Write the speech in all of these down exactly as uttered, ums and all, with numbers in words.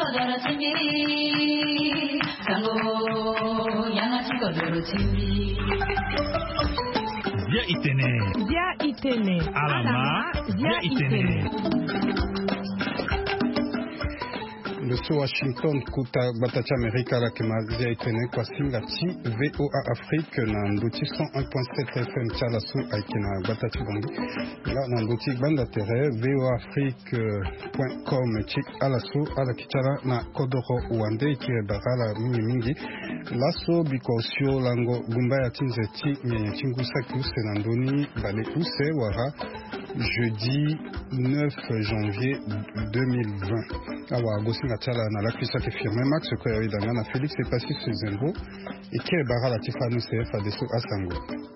Dia itene. Dia itene. Alama. Dia itene. Leso Washington kuta batacha Amerika la kemazia itene kwa singa ti V O A Afrique na ndoti cent un point sept F M chala su aikina batacha bongi la na ndoti banda tere V O A Afrique point com chi alasu ala kichala na kodoro uande ikire bagala mingi mingi laso bikosio lango gumbaya tinze ti nye chingu saku senandoni bale use wara jeudi neuf janvier deux mille vingt awa gosinga chala na la kwisa ke firme max ko yawi danga na Felix et Passis Sezembo et qui bara la tifanu C F adesso asango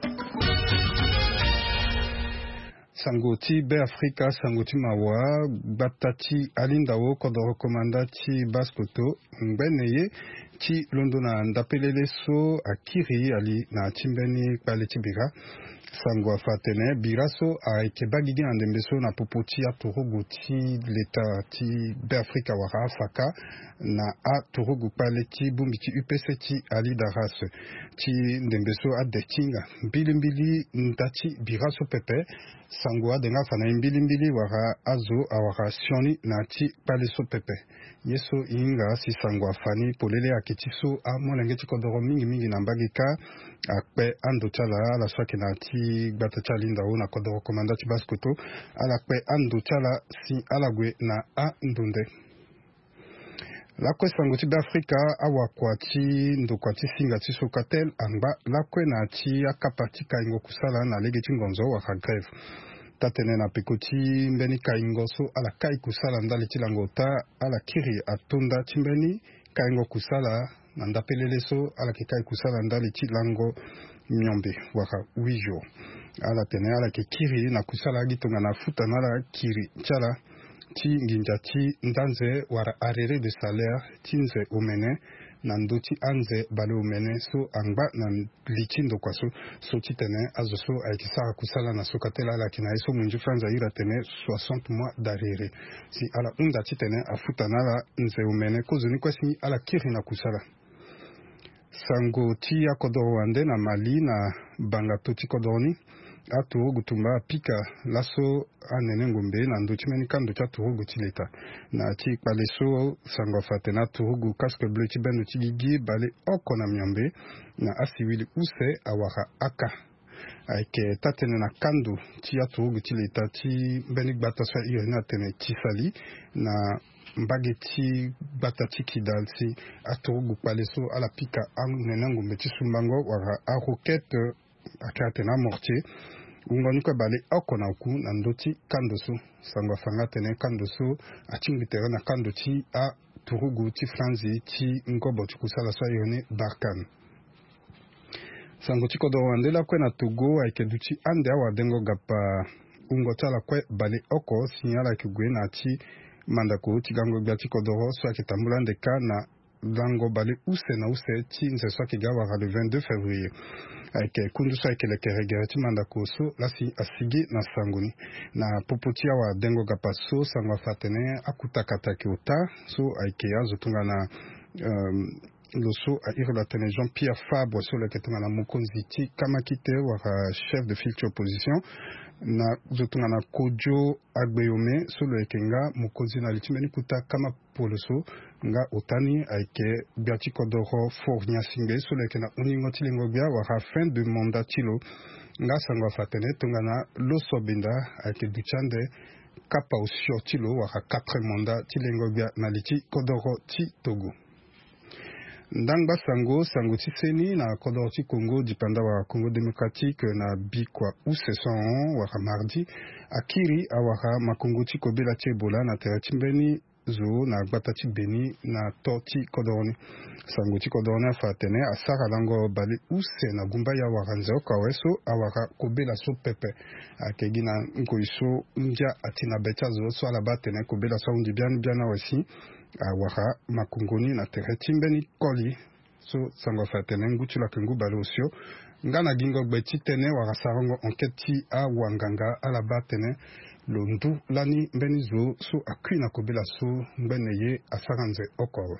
sango ti be Afrika sango ti mawa batati alindawo ko do recommanda ti baskoto ngbeneye ti londona ndapelele so akiri ali na timbeni pale ti bira sango afatene biraso a ekebagigi na ndembeso na popoti ya torogo ti leta ti be Afrika wara faka na a torogo pale ti bumbi ti U P C ti ali daras ti ndembeso a detinga mbilimbili ntati biraso pepe sango adenga fana mbilimbili wara azo awara sioni na ti pale so pepe yeso inga si sango afani polele aketiso a molenge ti kodoro mingi mingi na mbagika akpe ando chala la swaki na ti gbata chali ndao na kodoro komanda ti baskoto ala kpe ando chala si alagwe na a ndunde lakwe sango ti be Afrika awa kwa ti ndokwa ti singa ti sokatel angba lakwe na ti akapa ti kaingo kusala na lege ti ngonzo waka greve tatene na peko ti mbeni kaingo so ala kai kusala ndali ti lango ta ala kiri atunda ti mbeni kaingo kusala na ndapelele so ala ke kai kusala ndali ti lango myombe waka huit jours ala tene ala ke kiri na kusala agitonga na futa na ala kiri chala ti nginja ti ndanze wara arrêt de salaire ti nze omene na ndo ti anze bale omene so angba na lichi ndokwa so so ti tene azo so ayeke sara kusala na so katela ala yeke na ye so munju franza ira tene soixante mois d'arrêt si ala hunda ti tene afuta na ala nze omene kozoni kuesi ala kiri na kusala sango ti akodoro wande na Mali na banga to ti kodoro ni atoro gutumba apika laso anene ngombe na ndo ti meni kando ti atoro ti leta na ti kpale so sango afate na atoro casque bleu ti bendo ti gigi bale oko na myombe na asiwili use awara aka ayeke tatene na kando ti atoro ti leta ti mbeni gbata so iri na tene ti sali na mbage ti gbata ti kidal si atoro kpale so ala pika anene ngombe ti sumbango wara a roquette ake atene amortier ungoni ko bale oko na ku na ndoti kando so sango afanga tene kando so atingitere na kando ti a turugu ti franzi ti ngobo ti kusala so ayone barkan sango ti kodoro wandela kue na Togo ayeke duti ande awa dengo gapa ungo ti ala kue bale oko si ala yeke gue na ti mandako ti gango gbia ti kodoro so ayeke tambula ndeka na lango bale use na use ti nze so ayeke ga wara le vingt-deux février ayeke kundu so ayeke leke regere ti mandako so lasi asigi na sango ni na popo ti awa dengo gapa so sango afa tene akutakata ayeke ota so ayeke azo tunga na um, lo so airi la tene Jean Pierre Fabre so lo yeke tunga na mokonzi ti kama kite wara chef de file ti opposition na zo tunga na Kojo Agbeyome so lo yeke nga mokonzi na li ti mbeni kuta kama polo so nga otani ayeke gbia ti kodoro for nyasinge so lo yeke na uningo ti lengo gbia wara fin de mandat ti lo nga sango afa tene tonga na lo so benda ayeke duti ande kapa osio ti lo wara quatre mandat ti lengo gbia na li ti kodoro ti Togo ndangba sango sango ti seni na kodoro ti Congo dipanda wara Congo démocratique na bikua use son wara mardi akiri awara makongo ti kobela ti ebola na tere ti mbeni zo na gbata ti beni na to ti kodoro ni sango ti kodoro ni afa tene asara lango bale use na gumba ya wara nze oko awe so awara kobela so pepe ayeke gi na nkoi so ndia ati na be ti azo so ala ba tene kobela so ahundi biani biani awe si awara makongoni na tere ti mbeni koli so sango fatene ngutu la kengu balosio ngana gingo gbeti tene warasarongo enquête a wanganga ala batene londu lani benizo so akwina kobela so mbeneye asaranze okoro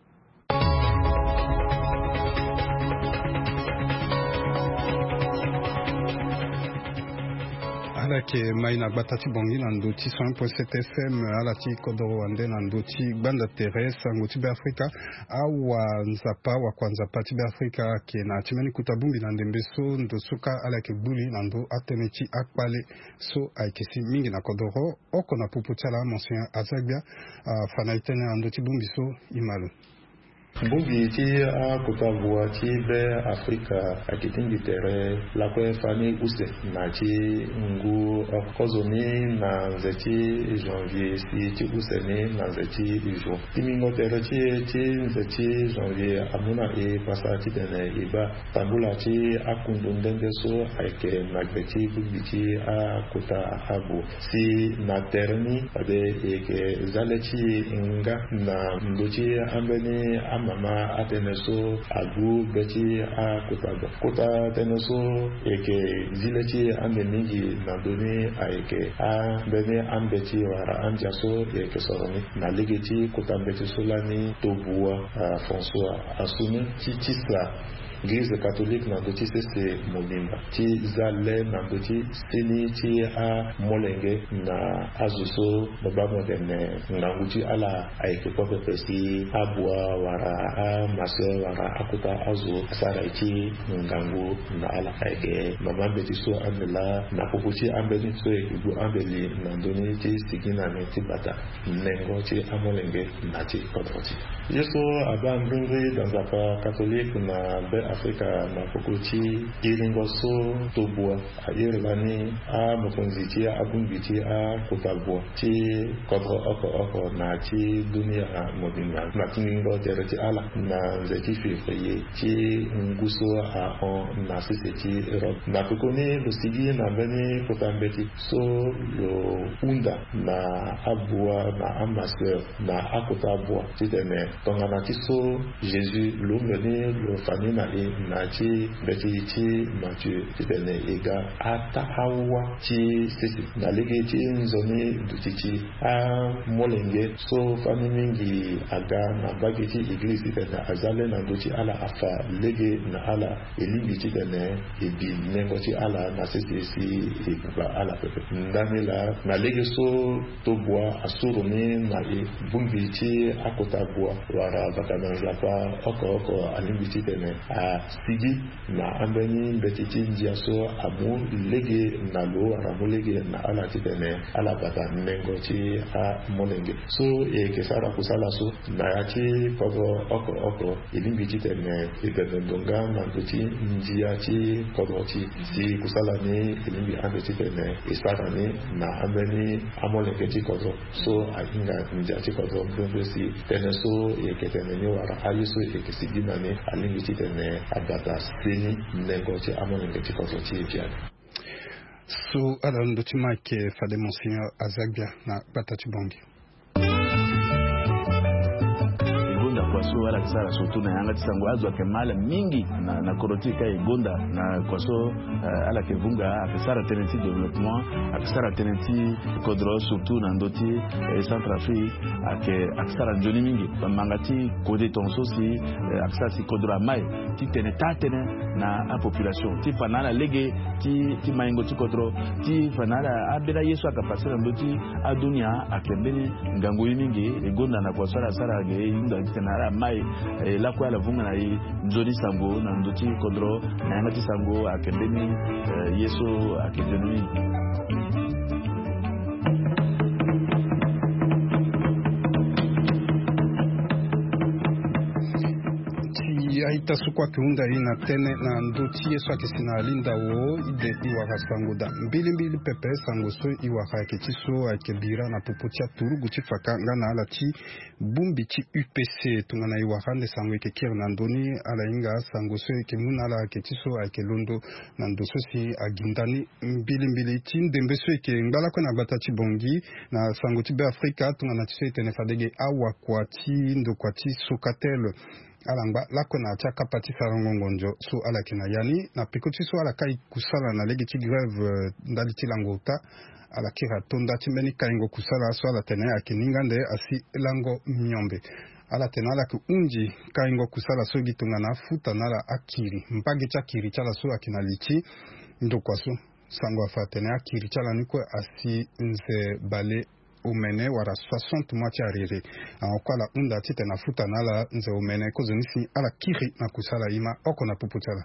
alake maina batati bongi nandoti cent un point sept F M alati kodoro ande nandoti banda terrestre ngoti be Afrika awa nzapa wa kwanza pati be Afrika ke na timeni kutabumbi nandembeso ndo suka alake buli nando atemechi akpale so aikesi mingi na kodoro oko na pupuchala monseigneur Azagbia uh, fanaitene nandoti bumbi so imalo Bumbi ti a kutavua ti be Afrika akitingi tere la kwe fami use na ti ngu kozoni na nzeti janvier si ti use ni na nzeti juin timingo tere ti ti nzeti janvier amuna e pasati dene iba tambula ti akundundende so aike nagbeti bumbi ti a kuta abu si na terni abe eke zaleti nga na ndochi ambeni mama ateneso agu beti a kutaba kota teneso eke zileti ande mingi na doni aike a bene ambeti wara anjaso eke soroni na legeti kota beti solani tobua François asumi titisla L'église catholique n'a pas c'est mobimba. Ti zale n'a pas seni ti a molenge na azuso baba moderne na uti ala aike pope pesi abua wara a maso wara akuta azu asara ti ngangu na ala aike mama beti so amela na pokuti ambeli so ibu ambeli na doni ti sigina ne ti bata nengo ti amolenge na ti kodoti. Yeso aba mbingri dans la catholique na be Afrika na pokuti iringoso tobua a irlani a mokonziti a abumbiti a kotabua ti kodro oko oko na ti dunia mobimba na tingo tereti ala na nzeti février ti nguso a on na siseti Europe na pokoni lo sigi na beni kotambeti so lo unda na abua na amaseur na akotabua ti tene tongana ti so Jésus lo meni lo fani na e na ti beti ti Matthieu ti tene ega ata hawa ti sisi na lege ti nzoni dutiti a molenge so fani mingi aga na bagi ti église ti tene azale na duti ala afa lege na ala elimbi ti tene ebi nengo ti ala na sisi si ebuba ala pepe ndani la na lege so tobua asurumi na e bumbi ti akota bua wara bakana zapa oko oko alimbi ti tene a sigi na ambeni betiti ndia so amu lege na lo aramu lege na ala ti tene ala bata nengo ti a molenge so e kesara kusala so na ya ti kodo oko oko elimbi ti tene e donga na duti ndia ti kodo ti si kusala ni elimbi ande ti tene e sara ni na ambeni amolenge ti kodo so a inga ndia ti kodo ndo si tene so e ketene ni wara ayi so e kesigi na ni alimbi ti tene abata seni nengo ti amolenge ti kodo ti epiane so ala ndo ti make fade Monseigneur Azagbia na batati bongi kwaso ala kisara sotu na yanga tisango azwa kemala mingi na na korotika igonda na kwaso uh, ala kevunga akisara tenenti development akisara tenenti kodro surtout na ndoti e Centrafrique ake akisara njoni mingi mangati kode tonso si uh, akisara si kodro mai ti tene tatene na a population ti fanala lege ti ti maingo ti kodro ti fanala abela Yesu akapasira ndoti adunia akembeni ngango mingi igonda na kwaso ala sara ge inda tena mai eh, la kwa la vunga na i nzoni sango na ndoti kodro na yanga ti sango akembeni eh, Yesu akendeni aita sukwa kiunda ina tene na ndoti Yesu akisina alinda wo ide iwaka sango da mbili mbili pepe sango so iwaka aketiso akebira na puputia turugu chifaka ngana ala chi bumbi chi U P C tungana iwaka nde sango ikekir na ndoni ala inga sango so ikemuna ala aketiso akelondo na ndoso si agindani mbili mbili chi ndembe so ike ngbala kwa na bata chi bongi na sango chi be Afrika tungana chiso itene fadege awa kwa chi ndo kwa chi sokatel alangba lakona cha kapati sarangongonjo so ala kina yani na pikoti so ala kai kusala na legi ti grève ndali ti langota ala kira tonda ti mbeni kaingo kusala so ala tene akiningande asi lango myombe ala tene ala ku unji kaingo kusala so gitunga na futa nala akiri mpagi cha kiri chala so akina lichi ndokwaso sango afa tene akiri chala niko asi nze bale umene wara soixante moitié arire akwala unda tite na futa nala nze umene kozonisi ala kiri na kusala ima oko na puputala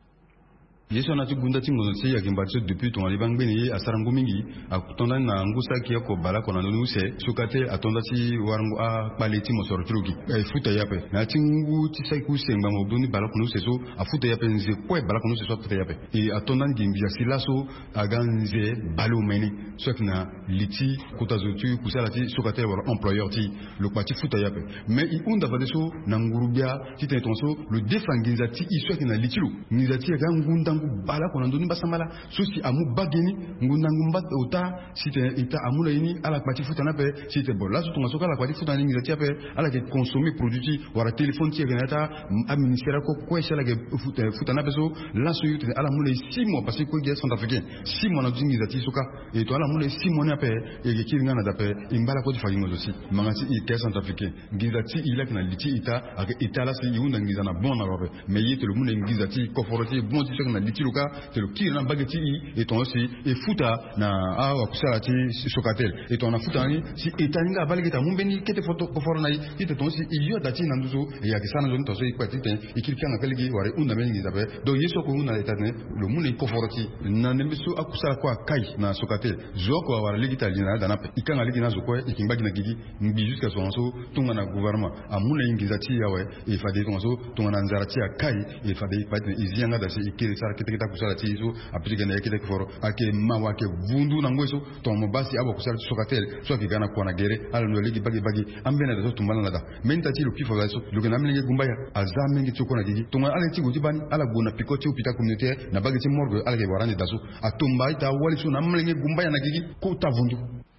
yeso na tugunda tingono tsi yakimbatso depuis ton alibangbeni asarango mingi akutonda na ngusa kia ko bala kona nuse sukate atonda ti warango a paleti mo soro truki e futa yape na tingu ti sai ku semba mo doni bala kono seso a futa yape nze ko bala kono seso futa yape e atonda ngingi ya silaso aganze balo meni sokna liti kutazotu kusala ti sukate wala employeur ti le kwati futa yape mais i unda badeso na ngurubia ti tentonso le defanginza ti isokna litilo ngizati ga ngunda bala kona ndoni basamala susi amu bageni ngunda ngumba ota site ita amula ini ala kwati futa na pe site bon la sutunga soka la kwati futa ni ngizati ape ala ke consommer produit wala téléphone ti genata a ministère ko ko esala ke futa futa na pe so la so yute ala mula six mois parce que ko ge sont africain six mois na ngizati soka et to ala mula six mois na pe e ke kiringa na dape imbala ko ti fagingo aussi mangati i ke sont africain ngizati ila kana liti ita ake itala si yunda ngizana bon na robe mais yete le mula ngizati ko foroti bon ti na tiluka te le kiri na bageti et ton aussi et futa na awa kusala ti sokatel et ton na futa ni si etaninga balgeta mumbeni kete foto ko forna yi te ton si iyo dati na nduzo e ya kisana zoni to so ikwati te ikirika na kaligi ware unda mengi zabe do yeso ko una etane le mune ko foroti na nembeso akusala kwa kai na sokatel zoko wara ligita lina dana pe ikanga ligina zoko ikimbagi na gigi mbi jusqu'à son so tunga na gouvernement amuna ingizati yawe e fade ton so tunga na nzarati ya kai e fade ikwati izianga da si ikiri sara kita kusala ti so apika na yake foro ake mawa ke vundu na ngweso to mobasi abo kusala sokatel so ki gana kwa na gere ala no ligi bagi bagi ambena da so tumbala nada menta ti lo kifo vaso lo gana mlinge gumbaya azame ngi tsoko na gigi tunga ala ti goti bani ala gona pikoti upita communautaire na bagi ti morgue ala ke warani daso atumba ita wali so na mlinge gumbaya na gigi ko ta vundu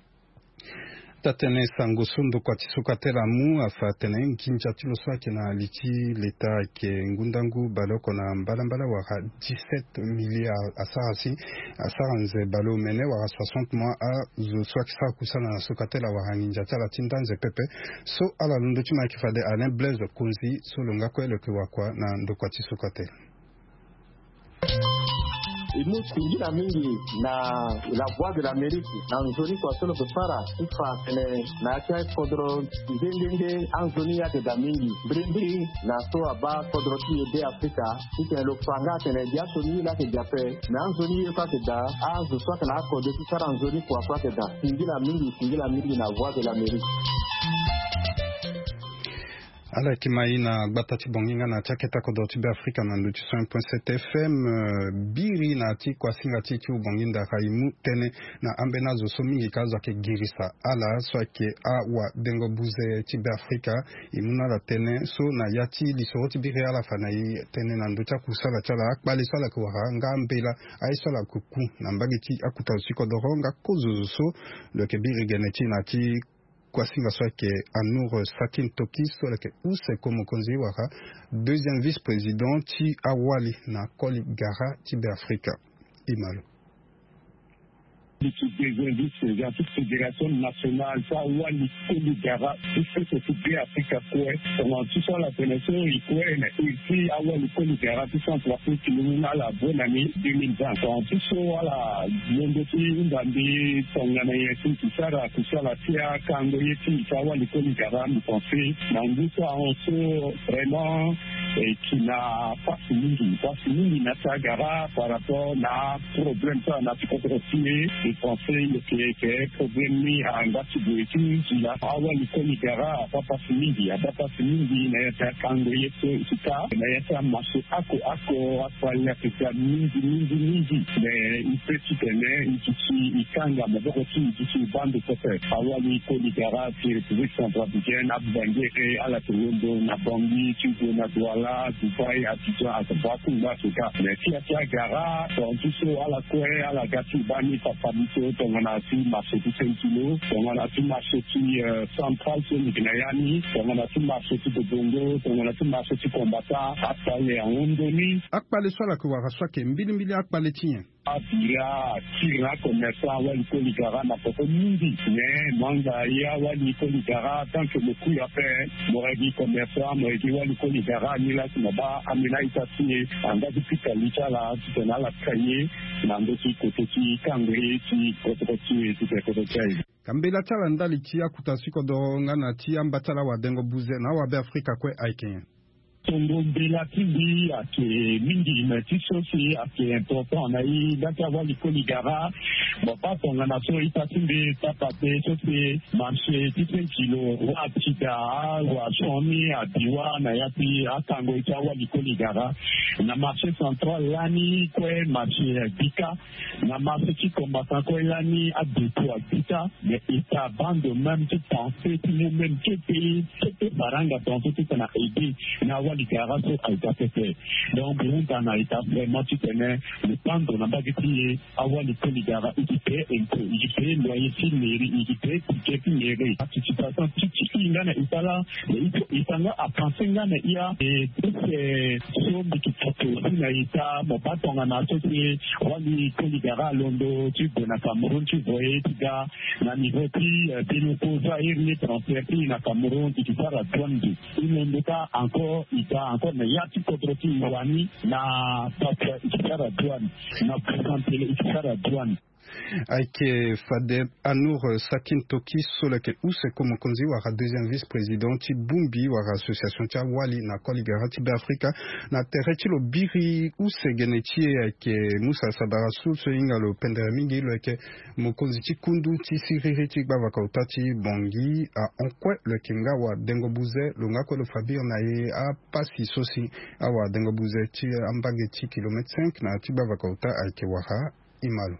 tatene sango sondo kwa tisukatela mu afatene nkinja tilo swake na liti leta ke ngundangu baloko na mbalambala waka dix-sept milliards asarasi asaranze balo mene waka soixante mois a zo swake sa kusana na sukatela waka nginja tala tindanze pepe so ala lundo chima kifade Alain Blaise Konzi so longa kwele kwa na ndo kwa tisukatela imusingira mingi na la voix de l'Amérique na nzoni kwa solo kufara ifa tene na kia kodro ngengenge anzoni ya de mingi brindi na so aba kodro ti de Afrika ike lo panga tene dia soni la ke jape na anzoni ya ka da azu so kana ko de sara anzoni kwa kwa da singira mingi singira mingi na voix de l'Amérique ala kimaina batati bonginga na chaketa kodo tibe Afrika na lutu cent point sept F M uh, biri na ti kwa singa ti ki bonginda kaimu tene na ambena zo so mingi kaza ke girisa ala so ke awa dengo buze tibe Afrika imuna la tene so na yati lisoro ti biri ala fana yi tene na nducha kusala chala akbali sala kwa ngambela ai sala kuku na mbagi ti akuta usiko doronga kozo so le ke biri geneti na ti kwa singa swake Anour Sakin Toki sola ke use komo konzi waka deuxième vice-président ti awali na Koli Gara ti be Afrika imalo des indices dans toute fédération nationale, ça ou les Koligara, il faut s'occuper Afrique quoi, pendant tout ça la pénétration, il quoi, et puis avoir les Koligara, tout ça pour faire que nous avons la bonne année deux mille vingt. Pendant tout ça, voilà, monde qui nous a dit, on a eu tout ça, tout ça, la tia, quand on y est, ça va les Koligara, nous pensons, dans tout ça, on se vraiment, et qui n'a pas fini, pas fini, n'a pas gara par rapport à problème, ça, n'a pas continué. Conseil que problème ni angati bwetu ya awa likoni gara papa simindi ya papa simindi na ya kango yeso sita na ya maso ako ako afanya pesa mingi mingi mingi mais il peut se tenir ici ikanga maboko tu ici bande pepe awa likoni gara qui république centrafricaine abangé et à la Toulon na Bangui tu na Douala là, Dubaï, Abidjan, Azabatou, Africa. Mais si à Tiagara, on touche à la Corée, à la Gatibani, Papabito, on a tout marché tout cinq kilos, on a tout marché qui central sur le Gnayani, on a tout marché de Bongo, on a tout marché qui combattant, à Paris, en Hongrie. Akpale swala kwa raswa ke mbili mbili akpale tien. Abira, Kira, commerçant, Wali Koligara, n'a pas mingi. Mais, Manga, ya, Wali Koligara, tant que le coup a fait, m'aurait dit commerçant, m'aurait dit Wali Koligara, ni là, qui m'a pas, Amina, il t'a signé, en gars, depuis Kalita, là, tu t'en as la cahier, Nando, qui côté, qui, Kangri, qui, côté, qui, qui, côté, qui. Kambela chala ndali tia kutasiko doronga na tia mbatala wa dengo buze na wa be Afrika kwe aikenya. Tondo Bela Tibi, à qui est mingi, mais tout ceci, à qui est important, on a eu d'avoir les Koligara, bon, pas ton nation, il t'a timé, t'as passé, ça c'est marché, tout un kilo, ou à Tida, ou à Chomi, à Diwa, Nayati, à Tango, il t'a les Koligara, na marché central, l'année, quoi, marché Bika, na marché qui combattant, quoi, l'année, à Dépo, à Bika, mais il t'a bande même, tu pensais, tu nous-mêmes, tu pays, tu pays, baranga, ton tout, tu t'en as aidé, na les garages a été fait. Donc, on a été vraiment, tu connais, le temps de la baguette, avoir les polygara, il paye un peu, il paye loyer, il paye ticket, il paye participation, tu sais, il y a, il y a là, il y a à penser, il y a, et toutes ces sommes qui sont aussi, il y a, mon pas ton associé, on les polygara à Londo, tu peux, na Cameroun, tu voyais, tu as, na niveau qui, des locaux, ça, il y a transfert, na Cameroun, tu peux la douane, il n'y a pas encore, encore mais ya tikototi wani na papa ikara douane na présenté ikara douane Aike Fadel Anour Sakin Toki Solake Use comme konzi wa deuxième vice-président ti Bumbi wa association tia Wali na Koligara ti Afrika na tereti lo biri Use geneti aike Musa Sabara Sul so inga lo pendere mingi lo aike mokonzi ti kundu ti siriri ti bava kauta ti bongi a onkwe le kinga wa dengo buze lo ngako lo fabir na ye a pasi sosi awa dengo buze ti ambage ti kilomètre cinq na ti bava kauta aike waha imalo.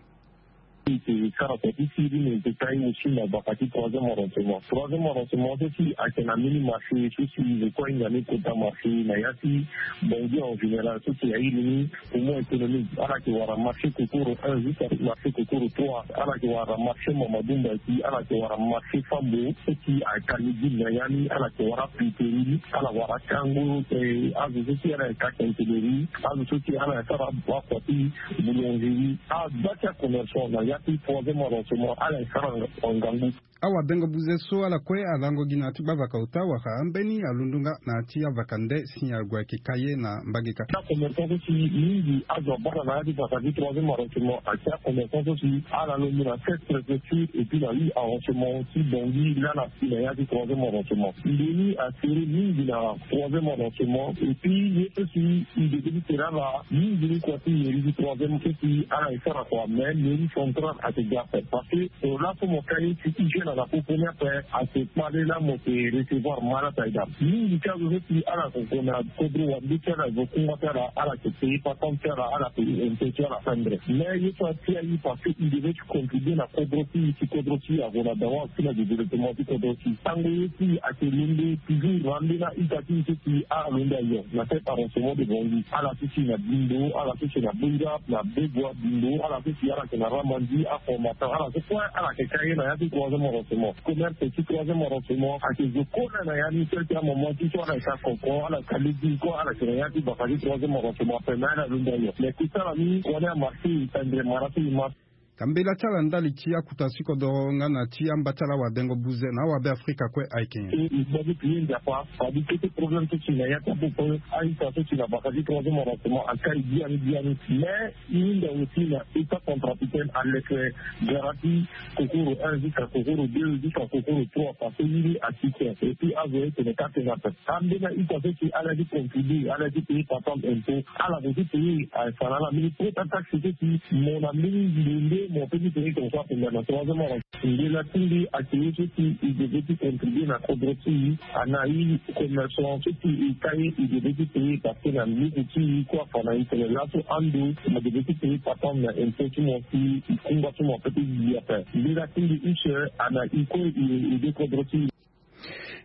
Ici, les détails aussi dans la partie troisième arrondissement. Troisième arrondissement, c'est si à un mini marché, c'est si le coin il y a les quotas marché, il y a si, bon, en général, c'est qu'il y a une, au moins économique, à la qui va marché Kokoro un, jusqu'à marché Kokoro trois, à la qui va marché Mamadou Mbaki, à la qui va marché Fambo, c'est qui à Kalidi Nayani, à la qui va Piteri, à la Wara Kango, et à la qui à la Kakenteleri, à la qui à la Sarab Wapati, Boulangerie, à Batia Commerçant, yati troisième arrondissement à l'instant en Gambou. Awa dengo buzeso ala kwe alango gina tiba vakauta waka ambeni alundunga na tia vakande sinya gwa kikaye na mbagika. La commerçant aussi mingi azo bana na yati vakadi troisième arrondissement à tia commerçant aussi ala lomu na cette préfecture et puis la huit arrondissement aussi bongi là na tia yati troisième arrondissement. Il est à serrer mingi na troisième arrondissement et puis il est aussi il devait être là mingi quoi il est du troisième aussi ala isara quoi même il central à te garder parce que là pour mon cahier si tu jeune la première fois à se parler là mon recevoir malade aida ni du cas de qui à la qu'on a codé ou dit que la beaucoup faire à la que c'est pas comme faire à la une question à la mais il faut essayer parce que il devait contribuer à codrosi qui codrosi à voilà d'avoir aussi la développement du codrosi tango ici à que l'inde toujours rendre là il a dit que qui à l'inde ailleurs la fait par un second de bon à la suite la bindo à la suite la binda la bego bindo à la suite à la que la ramandi à formateur à la fois à la que cahier na yati troisième arrondissement commerce petit troisième arrondissement à que je connais na yati quelqu'un moment qui soit à la concours à la qualité quoi à la que yati bakali troisième arrondissement permet à l'inde mais tout ça là ni on a marché tendre marché marché Kambela chala ndali tia kutasiko doronga na tia mbatala wa dengo buze na wa be Afrika kwe aikenya. Il faut que tu aies pas, pas du tout problème que tu n'as, il y a pas beaucoup, à une façon tu n'as pas dit troisième arrondissement, à Kaï, bien, bien, mais il y a aussi l'état contre-capitaine à l'effet garantie, Kokoro un jusqu'à Kokoro deux jusqu'à Kokoro trois, parce qu'il est à six heures, et puis à zéro, c'est les quatre heures. Ambena, il faut que tu aies dit contribuer, à la dit payer par exemple un peu, à la dit payer, à la minute, pour t'attaquer, c'est que mon ami, mon petit pays comme ça, pendant la troisième heure, il est là, il a créé ce qui devait contribuer à la cobrossie, à naïf, commerçant, ce qui est caillé, il devait payer parce que la musique qui quoi, pendant une semaine là, sur un dos, il devait payer par exemple un petit monti, il combat sur mon petit billet. Il est là, il est une chère, à naïf, il est des cobrossie.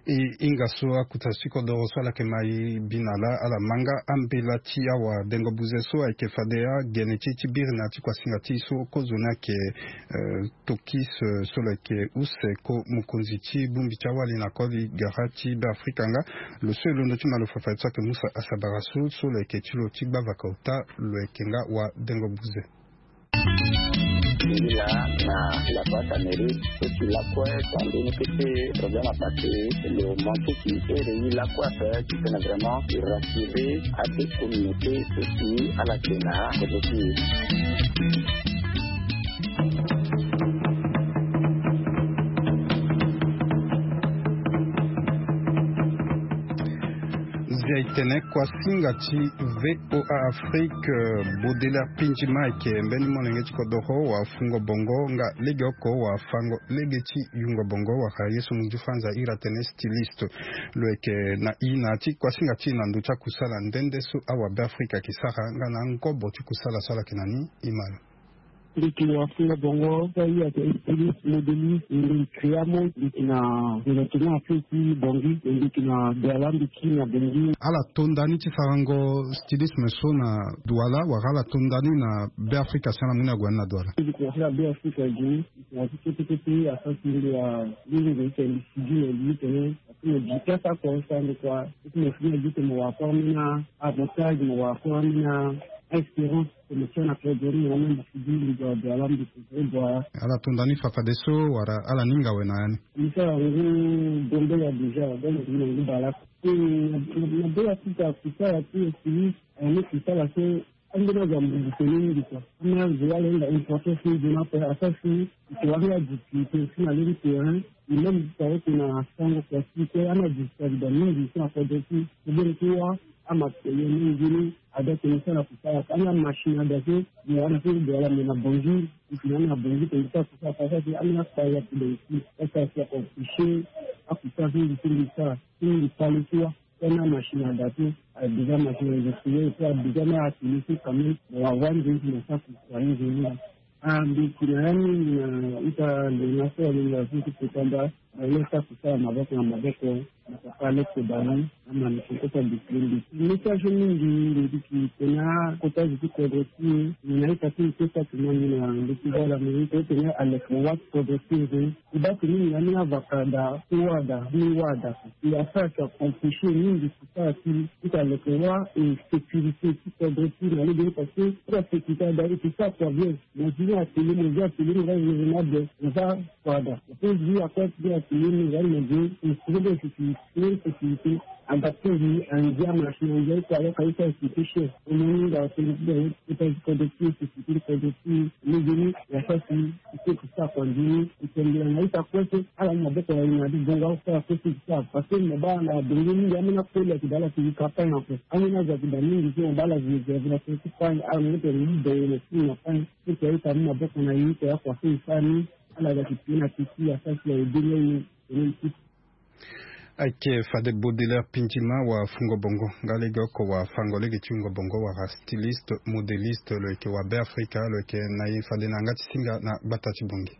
ingaso akutasiko doroso la kemai binala ala manga ambela tia wa dengo buzeso ake fadea geneti tibirna ti kwa singati so kozona ke uh, tokis uh, solo ke use ko mukunzi ti bumbi chawali na koli garati ba afrikanga lo selo ndo ti malo fafatsa ke musa asabaraso solo ke tilo ti bavakauta lo ekenga wa dengo buze là na la boîte amérique et puis la quoi quand on était problème à passer le manque qui était la quoi faire qui est vraiment rassurer à des communautés aussi à la Kenya aussi. Itene kwa singati V O A Afrique bodela pinjima ke mbeni monenge chikodoho wa fungo bongo nga lege oko wa fango lege chi yungo bongo wa kayesu mjufanza ira tene stylist lweke na ina ti kwa singati na nducha kusala ndende su awa be Afrika kisaka nga na nkobo ti kusala sala kinani imala likiwafunga bongo sai ya kestili modeli likiamo likina likina afiki bongi likina dalambi kina bongi ala tondani ti farango stylisme so na douala wala tondani na be Afrika sana muna gwana douala likina be Afrika ji na tikiti asasi ya lili de sijile litene ni jikasa kwa sana kwa tumefanya jitu mwafamina abotage mwafamina expérience commission aprodori na mambo sijili ndio dalambi kwa ala tondani fafadeso wara ala ninga wena yani nisa ngu bombe ya deja bombe ni ngu bala na bela sita kusala tu sisi ni kusala se andina za mbuseni ngi kwa na ziwale nda importance ni na pa asasi tuwaria jikite sina lili terrain ile mtawo kuna sango kwa site ana jikita mingi sina kodesi ndio kwa ama yengine adake sana kusala kama mashine adake ni anafi dola na bonjour ikiona bonjour kwa kusala sasa ana saya kidesi sasa kwa kufishi akuta hivi hivi sana hii pale kwa na mashine adake adiga mashine zisiwe kwa adiga na asilisi kama wa wanzi na sasa kwa hivi ah bikirani na ita ndio ndio vitu kwamba lesa kusala maboko na maboko na pale kudani ama nikitoka bikindi message mingi ndiki tena kota zikodoti ninaita tu pesa tunani na ndiki wala mimi tena alikuwa kodoti ibaki mimi nani avakada kuwada ni wada ya sasa confusion mingi kusati italekuwa sécurité kodoti na ndio parce que sécurité dari kisa kwa bien na jina kilimo vya kilimo ndio ndio ndio wada pour lui à quoi bien kilimo ndio ndio ndio une sécurité adaptée à un bien machine qui a été institué au moment de la sécurité productive sécurité productive les unis la chose c'est que ça conduit et que les aïta côté à la mabeko ya inadi bonga kwa côté ça parce que mba na bingini ya mna kule kidala kikapai na kwa amina za kidani ndio mbala zile za kufanya au mtu ndio ile sina fanya kitu aita mabeko na yite ya kwa sasa ala za kipina kisia sasa ya dunia ni ake fade bodela pinjima wa fungo bongo ngalega ko wa fango lege chungo bongo wa styliste modeliste le ke wa be Afrika le ke na yi fade na ngati singa na batati bongi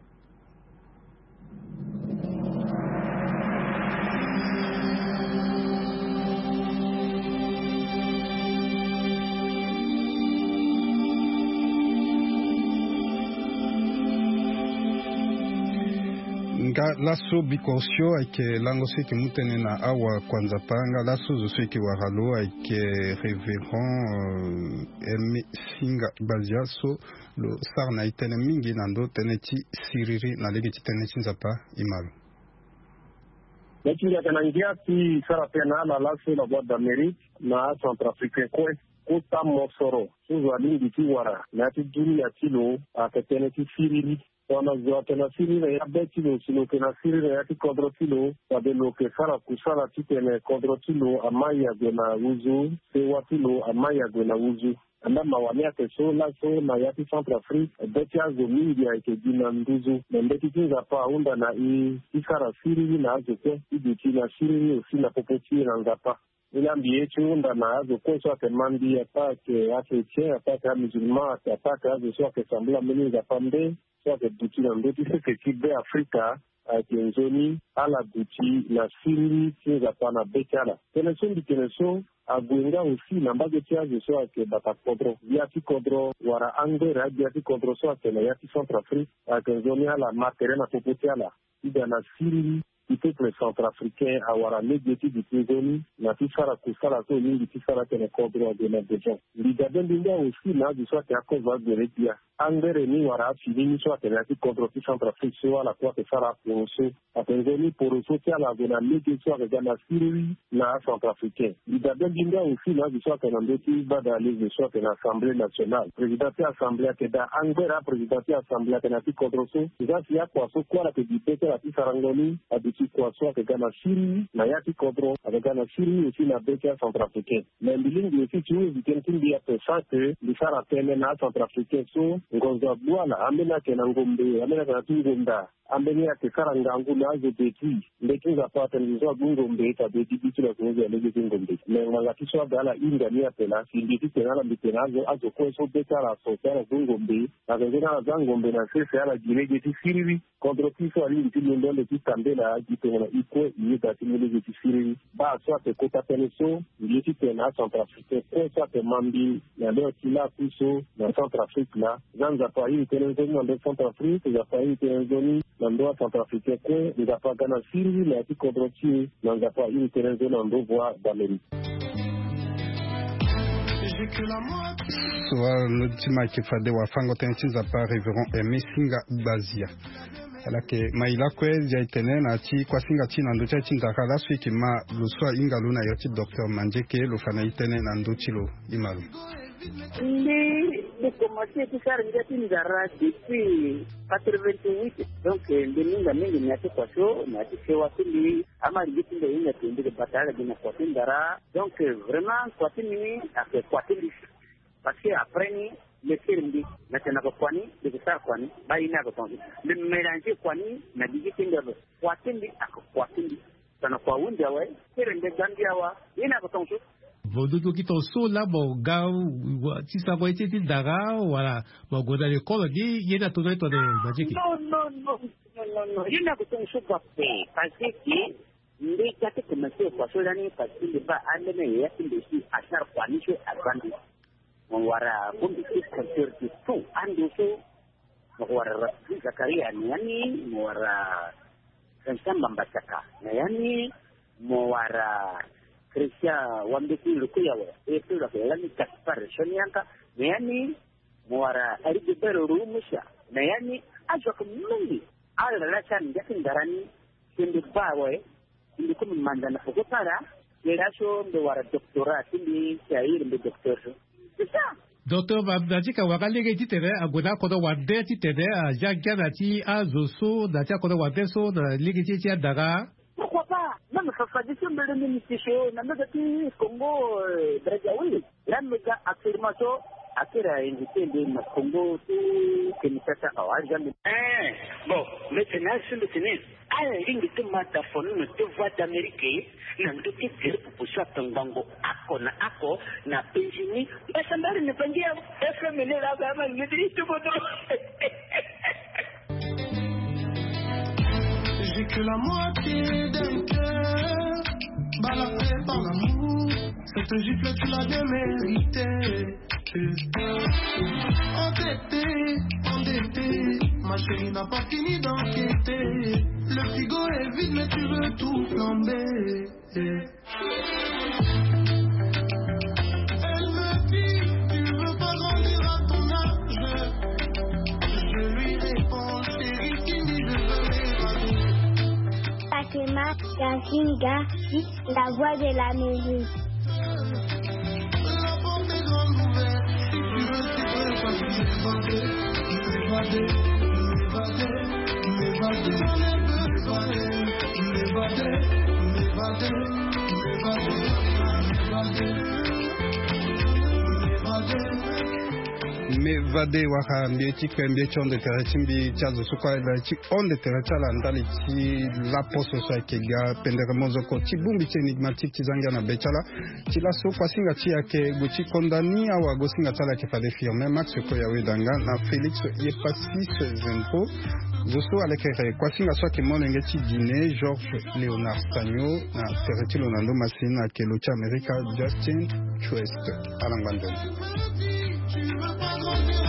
laso bikosio ake lango seki mutene na awa kwanza panga laso zo seki waralo ake reverend emi singa baziaso lo sarna itene mingi nando teneti siriri na lege tene chinzapa imalo Lakini atanangia ti sara pena la laso la boîte d'Amérique na Centrafrique kwe kuta mosoro suzo alingi tiwara na ti dunia tilo akatene ti siriri wana zote na sirire ya betilo silo kena sirire ya kikodro tilo wadelo ke sara kusara titene kodro tilo amaya gwena uzu sewa tilo amaya gwena uzu anda mawania ke so la so na ya ti Centrafrique betia zo mingi ya ke dina nduzu mbeti kinza pa unda na i isara siriri na azoke ibuti na siriri osi na popoti na ngapa inambiye chunda na azo kweso ake mandi atake africain atake musulman atake azo so ake sambla meni za pambe so ake duti na ndoti seke kibe Afrika ake zoni ala duti na siri kinza pana bekala teneso ndi teneso agwenga aussi nambaje tiazo so ake bata kodro yati kodro wara angera yati kodro so ake na yati Centrafrique ake zoni ala materena popotiala ida na siri du peuple centrafricain awara médiétique du Tizoni, na tisara kusala to mingi tisara tene kodro de la dejon. Liga bendinga aussi na du soit à cause de redia. Angere ni wara fini soit tene ati kodro ti Centrafrique so ala kwa tisara poroso. Atenzoni poroso ti ala de la médiétique soit de la Syrie na centrafricain. Liga bendinga aussi na du soit tene ndeti bada les soit tene assemblée nationale. Président de assemblée keda angera président de assemblée tene ati kodro so. Iza siya kwa so kwa la ke dipete la tisarangoni adi kwa so avec la Syrie, na yati kodro avec la Syrie aussi la beka centrafricaine. Mais bilingue aussi tu veux dire qu'il y a ça que les sara tene na centrafricain so ngoza bwana amena ke na ngombe amena ka tungomba amena ke karanga ngula zo beti ndekinga pata nizo ngombe ta beti bitu la ngoza lege ngombe. Mais ngala kiswa dala inga ni apela sindi tena la mitenazo azo ko so beka la so tena ngombe na ngena za ngombe na sese ala girege ti Syrie contre qui so ali ti ndo le ti kambela tena iko yida timile de Syrie ba so te kota teneso yiti tena Centrafrique ko so te mambi na leo kila kuso na Centrafrique la zanza pa yi teneso na Centrafrique ya pa yi teneso na ndo Centrafrique ko ya pa gana Syrie la ti kodrochi na za pa yi teneso na ndo voix d'Amérique. Soa l'ultima kifade wa fango tenchinza pa Reverend Aimé Singa Bazia. Alake maila kwe jaitene na chi kwa singa chi na ndocha chi ndaka la swiki ma luswa inga luna yoti Docteur Manjeke lo fana itene na ndochi lo imalu. Ndi de commencer tout ça ngati ndara depuis quatre-vingt-huit donc ndi ninga mingi ni ati kwa show na ati sewa tindi ama ngiti ndo inga tindi de batala dina kwa tindara donc vraiment kwa tindi ake kwa tindi parce que après ni le sermbi na tena kwa kwani de kusar kwani bai na kwa tongi le mélanger kwani na digiti ndo kwa tindi ake kwa tindi sana kwa unja we sermbi gandia wa ina kwa tongi Vodo qui ton so là bon gars si ça va être dara voilà bon goda le col dit il y a tout dans ton magique. Non non non non non il n'a pas ton so pas parce que ndé kate commencer kwa so dani parce que ba andene ya ndesi ashar kwani so abandi mon wara bundi culture du tout ando so mon wara rafi zakaria yani mon wara kansamba mbachaka yani mon wara Christian wambeki lukuya wa eto la kelani kaspar shonianka yani mwara arige bero rumusha na yani ajo kumungi ala la chan yakin darani sindi bawe sindi kum mandana fokotara yerasho ndo wara doctorat sindi shair ndo doctor sisa Docteur Babdajika wakalege titere agoda kodo wade titere a jagana ti azoso da tia kodo wade so na lege ti ti daga. Pourquoi pas? Même ça fait des semaines de ministère, même depuis Congo, Brazzaville, là me gars affirmation, affaire invité de Congo, tout que nous faisons à Ouattara. Eh, bon, maintenant sur le tennis, à la ligne de mataphone, nous devons voir d'Amérique, nous devons dire pour ça Tangango, ako na ako na pensioni, mais ça n'a rien de dire. Est-ce que mener la gamme, me dit tout votre. J'ai que la moitié d'un cœur, baladé par l'amour. Cette gifle, tu l'as bien méritée. Entêté, endetté, ma chérie n'a pas fini d'enquêter. Le frigo est vide, mais tu veux tout flamber. Elle me dit, tu veux pas grandir à ton âge. Je lui réponds, chérie, qui dit je veux m'évader. Fatima Yasinga, la voix de la musique. La porte est grande ouverte, si tu veux, c'est vrai, parce que je vais m'évader, je vais m'évader, m'évader, m'évader, m'évader, m'évader, m'évader, m'évader, m'évader. me vade waka mbie chikwe mbie chonde tere chimbi chazo sukwa ila chi onde tere chala ndali chi la poso sa kega pendere mozoko chi bumbi chi enigmatique chi zanga na bechala chi la so kwa singa chi yake guchi kondani awa go singa chala ke fade firme max ko yawe danga na Felix Yepasis Zenpo zoso alekere kwa singa so ke monenge chi Guinée Georges Léonard Stagno na tere chi lonando masina ke locha America Justin Twist alangwandeni.